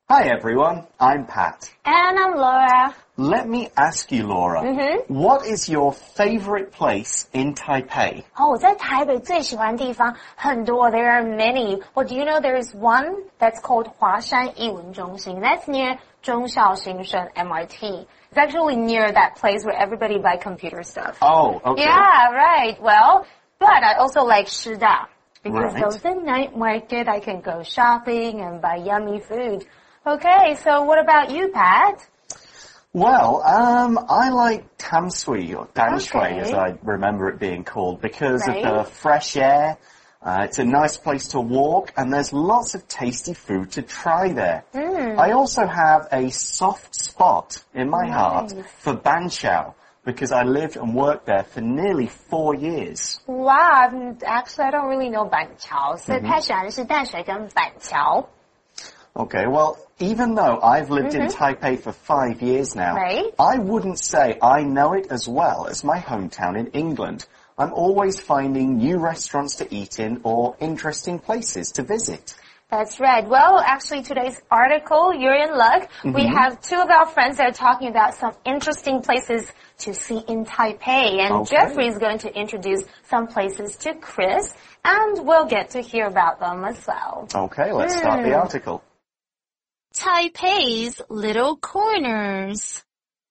Hi everyone, I'm Pat. And I'm Laura. Let me ask you, Laura, what is your favorite place in Taipei? 我在台北最喜欢的地方很多. There are many. Well, do you know there is one that's called 华山艺文中心? That's near 忠孝新生 MRT. It's actually near that place where everybody buy computer stuff. Oh, okay. Yeah, right. Well, but I also like 师大 because Right. those are night market. I can go shopping and buy yummy food. Okay, so what about you, Pat? Well, I like Tamsui, or Danshui Okay. as I remember it being called, because Right. of the fresh air. It's a nice place to walk, and there's lots of tasty food to try there. I also have a soft spot in my heart for Banqiao, because I lived and worked there for nearly 4 years. Wow, actually I don't really know 板桥, so 太喜欢的是淡水跟板桥. Okay, well, even though I've lived in Taipei for 5 years now, Right. I wouldn't say I know it as well as my hometown in England. I'm always finding new restaurants to eat in or interesting places to visit. That's right. Well, actually today's article, you're in luck. We have two of our friends that are talking about some interesting places to see in Taipei. And Okay. Jeffrey is going to introduce some places to Chris, and we'll get to hear about them as well. Okay, let's start the article. Taipei's Little Corners.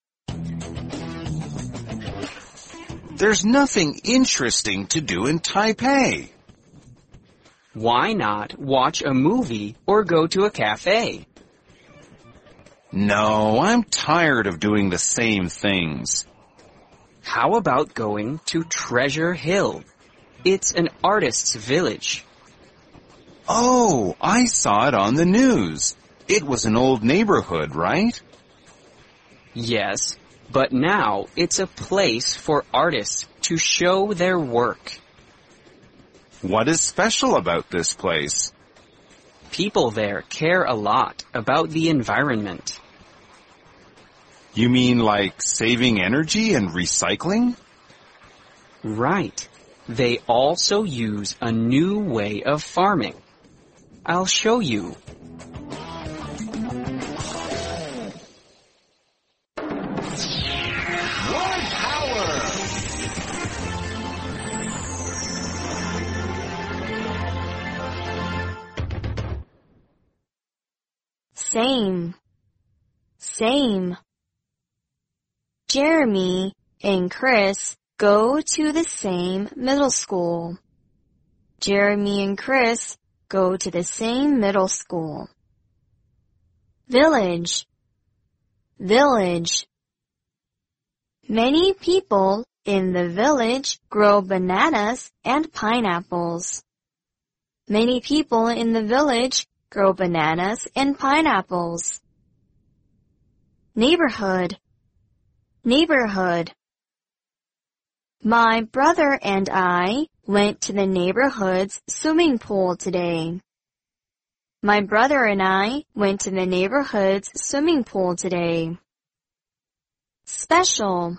There's nothing interesting to do in Taipei. Why not watch a movie or go to a cafe? No, I'm tired of doing the same things. How about going to Treasure Hill? It's an artist's village. Oh, I saw it on the news. It was an old neighborhood, right? Yes, but now it's a place for artists to show their work. What is special about this place? People there care a lot about the environment. You mean like saving energy and recycling? Right. They also use a new way of farming. I'll show you. Same. Jeremy and Chris go to the same middle school. Jeremy and Chris go to the same middle school. Village. Many people in the village grow bananas and pineapples. Many people in the village grow bananas and pineapples. Neighborhood. My brother and I went to the neighborhood's swimming pool today. My brother and I went to the neighborhood's swimming pool today. Special.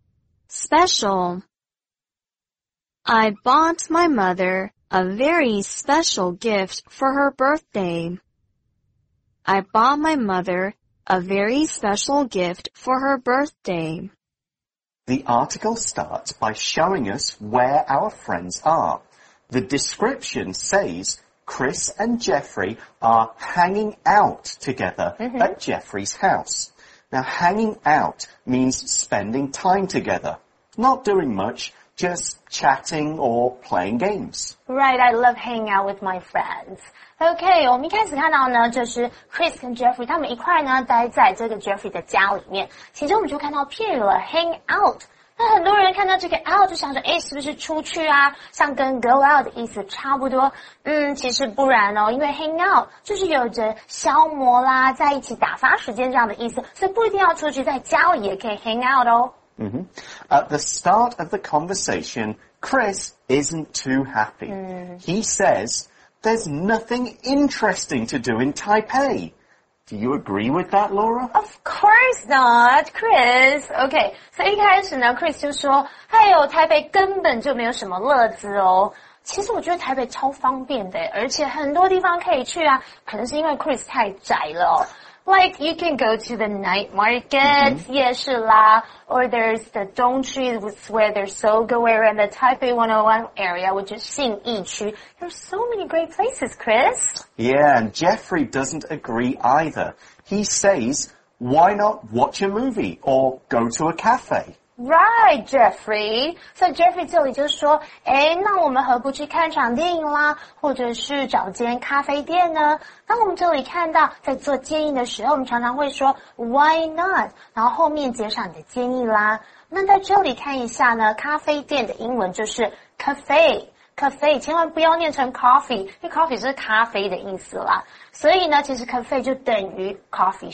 I bought my mother a very special gift for her birthday. I bought my mother a very special gift for her birthday. The article starts by showing us where our friends are. The description says Chris and Jeffrey are hanging out together at Jeffrey's house. Now, hanging out means spending time together, not doing much, just chatting or playing games. Right, I love hanging out with my friends. Okay, 我们一开始看到呢，就是 Chris 跟 Jeffrey 他们一块呢待在这个 Jeffrey 的家里面，其中我们就看到片语了 hang out。那很多人看到这个 out 就想说，诶，是不是出去啊？像跟 go out 的意思差不多。其实不然哦，因为 hang out 就是有着消磨啦，在一起打发时间这样的意思，所以不一定要出去，在家里也可以 hang out 哦。 At the start of the conversation, Chris isn't too happy. He says, there's nothing interesting to do in Taipei. Do you agree with that, Laura? Of course not, Chris. Okay, 所以一开始呢 ，Chris 就说：“哎呦，台北根本就没有什么乐子哦。”其实我觉得台北超方便的，而且很多地方可以去啊。可能是因为 Chris 太宅了哦。 Like you can go to the night market, 夜市啦, or there's the Dongqu, where there's Sogo area, and the Taipei 101 area, which is 信义区. There's so many great places, Chris. Yeah, and Jeffrey doesn't agree either. He says, why not watch a movie or go to a cafe? Right, Jeffrey. So Jeffrey 这里就说，那我们何不去看场电影啦，或者是找间咖啡店呢？那我们这里看到，在做建议的时候，我们常常会说 Why not？ 然后后面接上你的建议啦。那在这里看一下呢，咖啡店的英文就是 cafe。cafe 千万不要念成 coffee， 因为 coffee 是咖啡的意思啦。所以呢，其实 cafe 就等于 coffee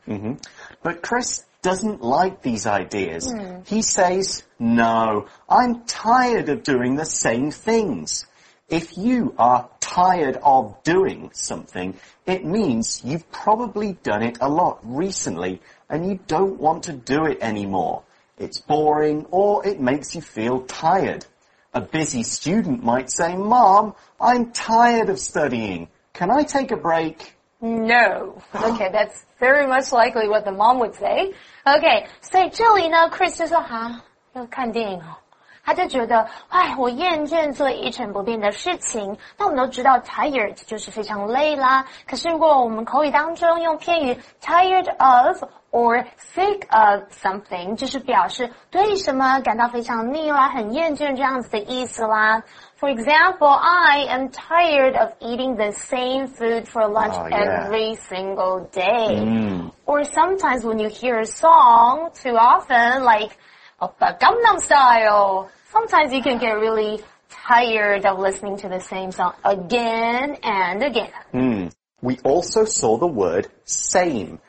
shop。 But Chris doesn't like these ideas. He says, no, I'm tired of doing the same things. If you are tired of doing something, it means you've probably done it a lot recently and you don't want to do it anymore. It's boring or it makes you feel tired. A busy student might say, Mom, I'm tired of studying. Can I take a break? No. Okay, that's very much likely what the mom would say. Okay, 所以这里呢 Chris 就说要看电影哦。他就觉得，我厌倦做一成不变的事情。那我们都知道 tired 就是非常累啦。可是如果我们口语当中用片语 tired of or sick of something， 就是表示对什么感到非常腻啦，很厌倦这样子的意思啦。For example, I am tired of eating the same food for lunch every single day. Or sometimes when you hear a song too often, like Oppa Gangnam Style, sometimes you can get really tired of listening to the same song again and again. We also saw the word same,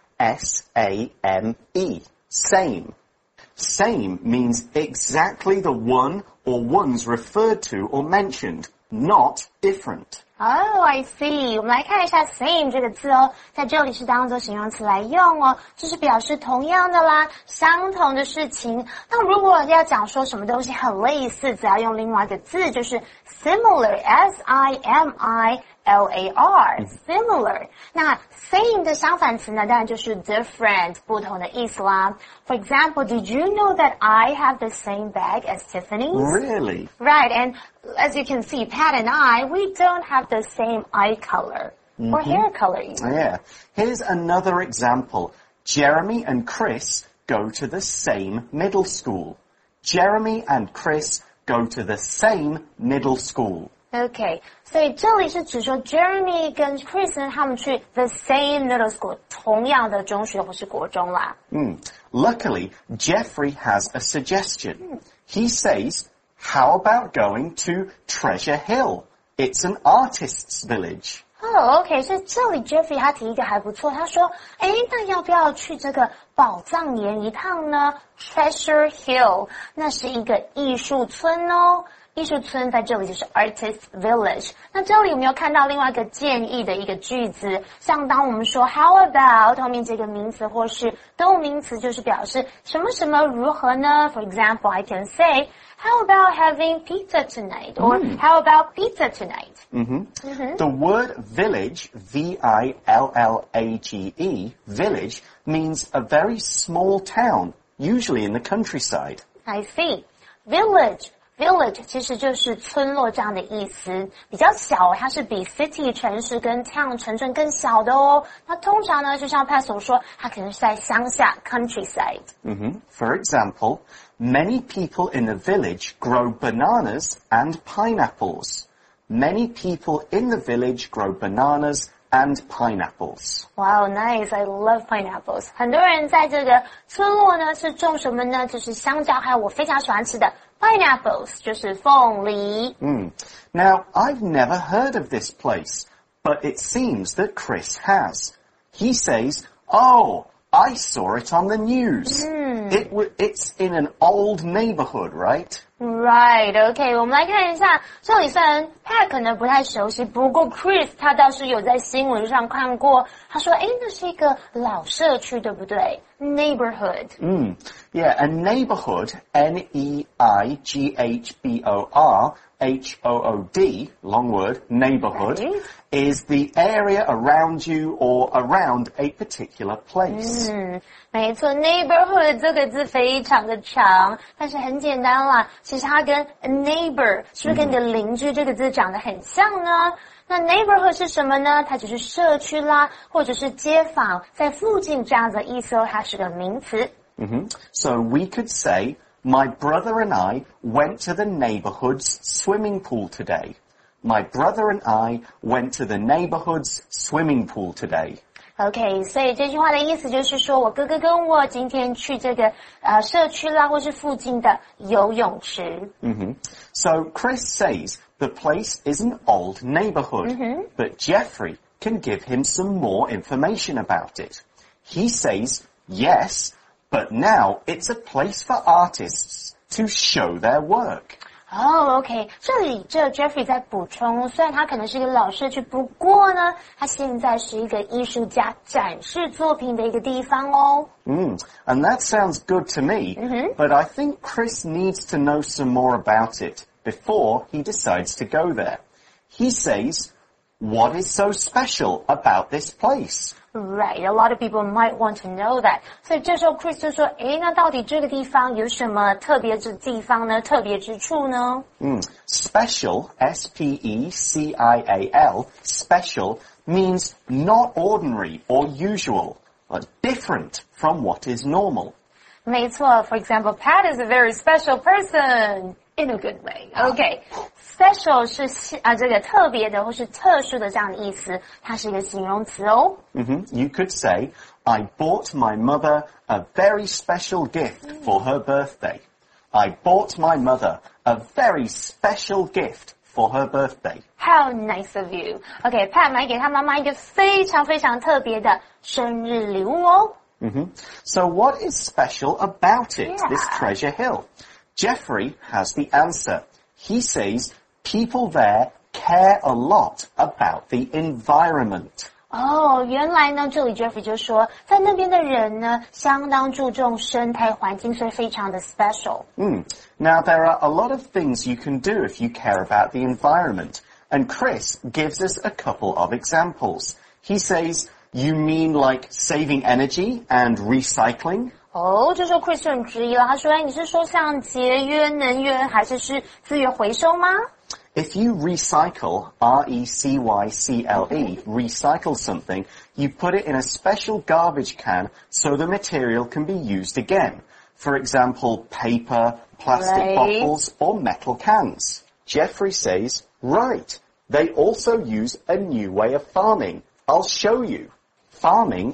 S-A-M-E, same. Same means exactly the one or ones referred to or mentioned, not different. Oh, I see. 我们来看一下 same 这个字哦，在这里是当做形容词来用哦，就是表示同样的啦，相同的事情。那如果要讲说什么东西很类似，只要用另外一个字，就是 similar, S-I-M-I-L-A-R, similar. 那 same 的相反词呢，当然就是 different, 不同的意思啦。For example, did you know that I have the same bag as Tiffany's? Really? Right, and as you can see, Pat and I, we don't have the same eye color or hair color even. Yeah. Here's another example. Jeremy and Chris go to the same middle school. Jeremy and Chris go to the same middle school. Okay, 所以这里是指说 Jeremy 跟 Chris 呢，他们去 the same middle school, 同样的中学或是国中啦。 Luckily, Jeffrey has a suggestion. He says, how about going to Treasure Hill? It's an artist's village. OK, 所以这里 Jeffrey 他提一个还不错，他说，那要不要去这个宝藏岩一趟呢 ？Treasure Hill， 那是一个艺术村哦。艺术村在这里就是 artist village。那这里有没有看到另外一个建议的一个句子？像当我们说 how about 后面这个名词或是动名词，就是表示什么什么如何呢 ？For example, I can say how about having pizza tonight? Or how about pizza tonight? The word village, V-I-L-L-A-G-E, village, means a very small town, usually in the countryside. I see. Village 其实就是村落这样的意思，比较小，它是比 city 城市跟 town 城镇更小的哦。那通常呢，就像 Pat 所说，它可能是在乡下 countryside。 For example, many people in the village grow bananas and pineapples. Many people in the village grow bananas and pineapples. Wow, nice. I love pineapples. 很多人在这个村落呢是种什么呢？就是香蕉，还有我非常喜欢吃的 pineapples， 就是凤梨。 Now, I've never heard of this place, but it seems that Chris has. He says, oh, I saw it on the news. It's in an old neighborhood, right? Right, OK， 我们来看一下，这里虽然 Pat 可能不太熟悉，不过 Chris 他倒是有在新闻上看过。他说，那是一个老社区，对不对 ？Neighborhood. Yeah, a neighborhood, N-E-I-G-H-B-O-R-H-O-O-D, long word, neighborhood, Right. is the area around you or around a particular place. 没错 ，neighborhood 这个字非常的长，但是很简单啦。其实它跟 neighbor 是不是跟你的邻居这个字长得很像呢？那 neighborhood 是什么呢？它只是社区啦，或者是街坊，在附近这样子的意思哦，它是个名词。 So we could say, my brother and I went to the neighborhood's swimming pool today. My brother and I went to the neighborhood's swimming pool today. OK， 所以这句话的意思就是说，我哥哥跟我今天去这个社区啦，或是附近的游泳池。 So Chris says the place is an old neighborhood, but Jeffrey can give him some more information about it. He says, yes, but now it's a place for artists to show their work. OK， 这里Jeffrey 在补充，虽然他可能是一个老社区，不过呢，他现在是一个艺术家展示作品的一个地方哦。 And that sounds good to me, but I think Chris needs to know some more about it before he decides to go there. He says, what is so special about this place? Right, a lot of people might want to know that. 所以这时候 Chris 就说，那到底这个地方有什么特别之地方呢？特别之处呢 Special, S-P-E-C-I-A-L, special means not ordinary or usual, different from what is normal. 没错 For example, Pat is a very special person in a good way. OK, special 是这个特别的或是特殊的这样的意思，它是一个形容词哦。 You could say, I bought my mother a very special gift for her birthday. I bought my mother a very special gift for her birthday. How nice of you. OK, Pat 买给他妈妈一个非常非常特别的生日礼物哦。 So what is special about it, Yeah. this treasure hill? Jeffrey has the answer. He says people there care a lot about the environment. 原来呢，这里 Jeffrey 就说，在那边的人呢，相当注重生态环境，所以非常的 special。 Now, there are a lot of things you can do if you care about the environment, and Chris gives us a couple of examples. He says, you mean like saving energy and recycling? 这时候 Chris 就很质疑了，他说，你是说像节约能源，还是资源回收吗？ If you recycle, R-E-C-Y-C-L-E, recycle something, you put it in a special garbage can so the material can be used again. For example, paper, plastic bottles, or metal cans. Jeffrey says, right. They also use a new way of farming. I'll show you. Farming,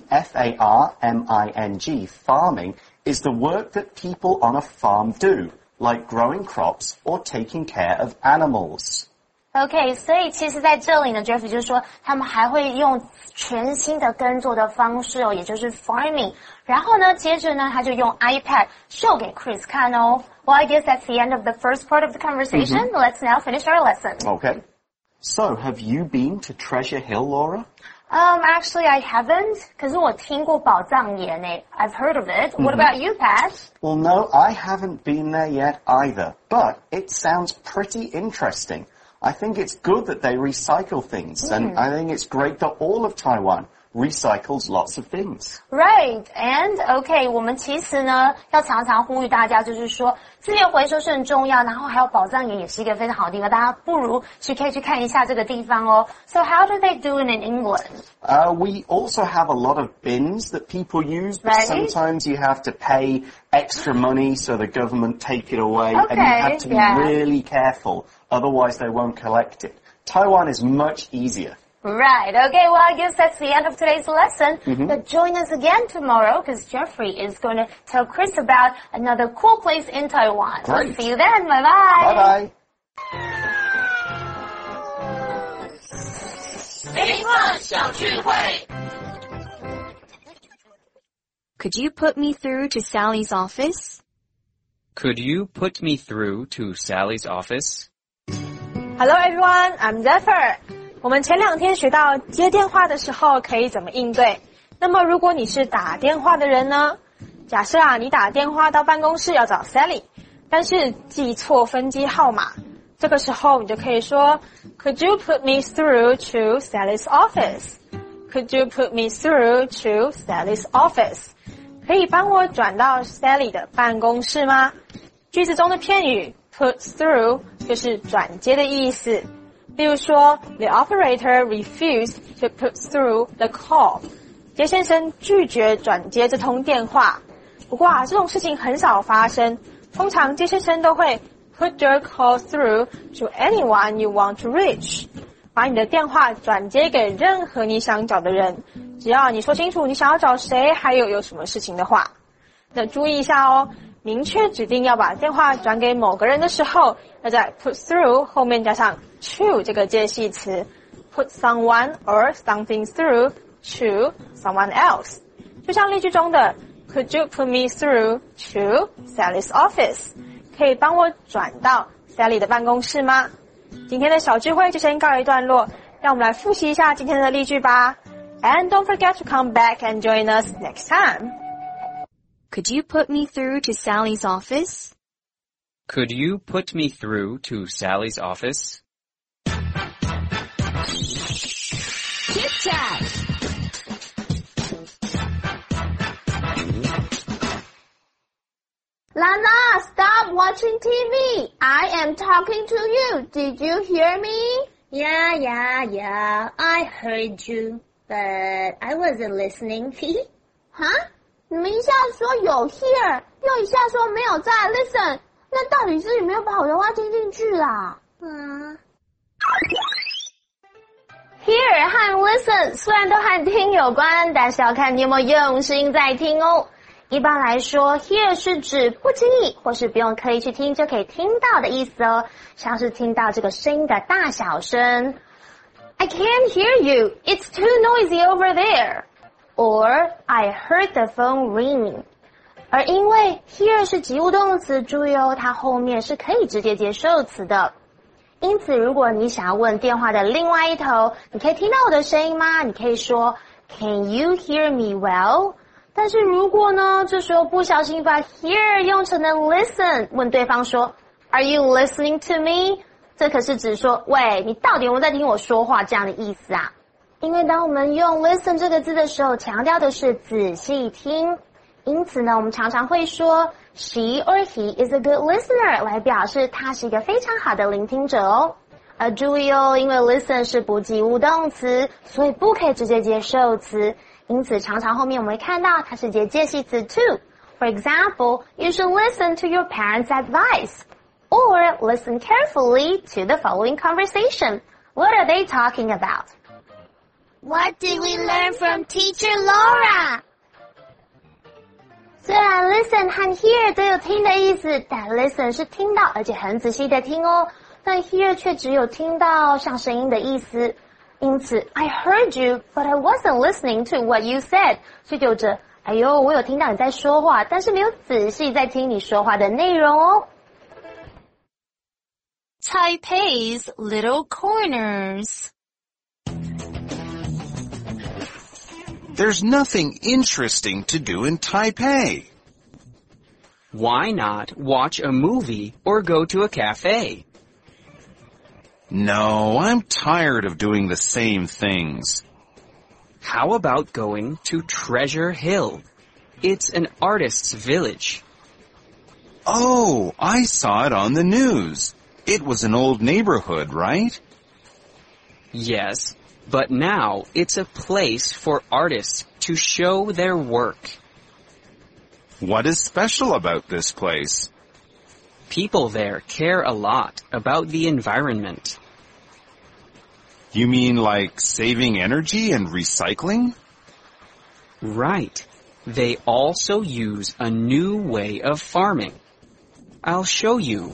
F-A-R-M-I-N-G, farming, is the work that people on a farm do, like growing crops or taking care of animals. OK, 所以其实在这里呢 Jeffrey 就说他们还会用全新的耕作的方式也就是 farming. 然后呢，接着呢，他就用 iPad 秀给 Chris 看哦。Well, I guess that's the end of the first part of the conversation. Let's now finish our lesson. Okay. So, have you been to Treasure Hill, Laura? Actually, I haven't. 可是我听过宝藏岩I've heard of it. What about you, Pat? Well, no, I haven't been there yet either, but it sounds pretty interesting. I think it's good that they recycle things, and I think it's great that all of Taiwan recycles lots of things. Right, and OK, 我们其实呢要常常呼吁大家，就是说资源回收是很重要，然后还有宝藏岩也是一个非常好的地方，大家不如可以去看一下这个地方哦。So how do they do it in England? We also have a lot of bins that people use, but Right. sometimes you have to pay extra money so the government take it away, and you Okay, have to be yeah. really careful, otherwise they won't collect it. Taiwan is much easier. Right, OK, well, I guess that's the end of today's lesson. But join us again tomorrow because Jeffrey is going to tell Chris about another cool place in Taiwan. Great. See you then. Bye-bye. Bye-bye. Could you put me through to Sally's office? Could you put me through to Sally's office? Hello everyone, I'm Zephyr. 我们前2天学到接电话的时候可以怎么应对。那么如果你是打电话的人呢？假设你打电话到办公室要找 Sally， 但是记错分机号码，这个时候你就可以说 Could you put me through to Sally's office? Could you put me through to Sally's office? 可以帮我转到 Sally 的办公室吗？句子中的片语 put through 就是转接的意思。例如说 The operator refused to put through the call. 接先生拒绝转接这通电话。不过这种事情很少发生，通常接先生都会 put your call through to anyone you want to reach. 把你的电话转接给任何你想找的人，只要你说清楚你想要找谁，还有什么事情的话。那注意一下哦，明确指定要把电话转给某个人的时候，要在 put through 后面加上 to 这个介系词 put someone or something through to someone else. 就像例句中的 Could you put me through to Sally's office? 可以帮我转到 Sally 的办公室吗？今天的小聚会就先告一段落，让我们来复习一下今天的例句吧。And don't forget to come back and join us next time. Could you put me through to Sally's office? Could you put me through to Sally's office? Chit Chat! Lana, stop watching TV. I am talking to you. Did you hear me? Yeah. I heard you, but I wasn't listening. 哈？你们一下说有 hear， 又一下说没有在 listen， 那到底是有没有把我的话听进去啦？Hear 和 listen 虽然都和听有关，但是要看你有没有用心在听哦。一般来说 hear 是指不经意或是不用刻意去听就可以听到的意思哦，像是听到这个声音的大小声。I can't hear you. It's too noisy over there. Or I heard the phone ringing. 而因为 hear 是及物动词，注意哦，它后面是可以直接接受词的。因此如果你想要问电话的另外一头，你可以听到我的声音吗？你可以说 Can you hear me well? 但是如果呢，这时候不小心把 hear 用成了 listen， 问对方说 Are you listening to me? 这可是指说喂，你到底有没有在听我说话这样的意思啊。因为当我们用 listen 这个字的时候，强调的是仔细听，因此呢，我们常常会说 She or he is a good listener 来表示他是一个非常好的聆听者哦。而注意哦，因为 listen 是不及物动词，所以不可以直接接受词，因此常常后面我们会看到它是接介系词 to. For example, you should listen to your parents' advice. Or listen carefully to the following conversation. What are they talking about? What did we learn from Teacher Laura? 虽然 listen 和 hear 都有听的意思，但 listen 是听到而且很仔细的听哦，但 hear 却只有听到像声音的意思。因此 I heard you, but I wasn't listening to what you said. 所以就着哎呦，我有听到你在说话，但是没有仔细在听你说话的内容哦。 Taipei's Little Corners. There's nothing interesting to do in Taipei. Why not watch a movie or go to a cafe? No, I'm tired of doing the same things. How about going to Treasure Hill? It's an artist's village. Oh, I saw it on the news. It was an old neighborhood, right? Yes, but now it's a place for artists to show their work. What is special about this place? People there care a lot about the environment. You mean like saving energy and recycling? Right. They also use a new way of farming. I'll show you.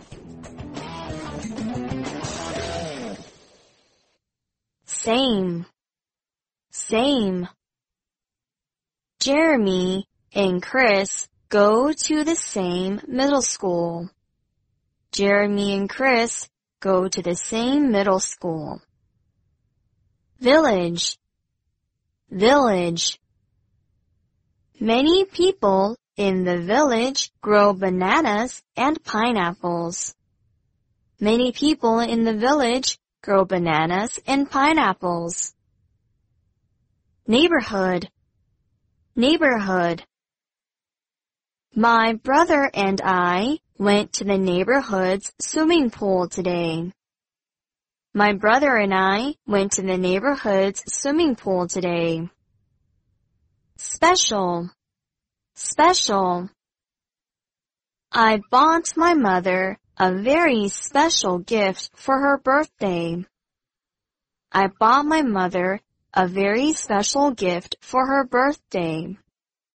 Same. Jeremy and Chris go to the same middle school. Jeremy and Chris go to the same middle school. Village, village. Many people in the village grow bananas and pineapples. Many people in the village grow bananas and pineapples. Neighborhood, neighborhood. My brother and I went to the neighborhood's swimming pool today. My brother and I went to the neighborhood's swimming pool today. Special, special. I bought my mother a very special gift for her birthday. I bought my mother a very special gift for her birthday.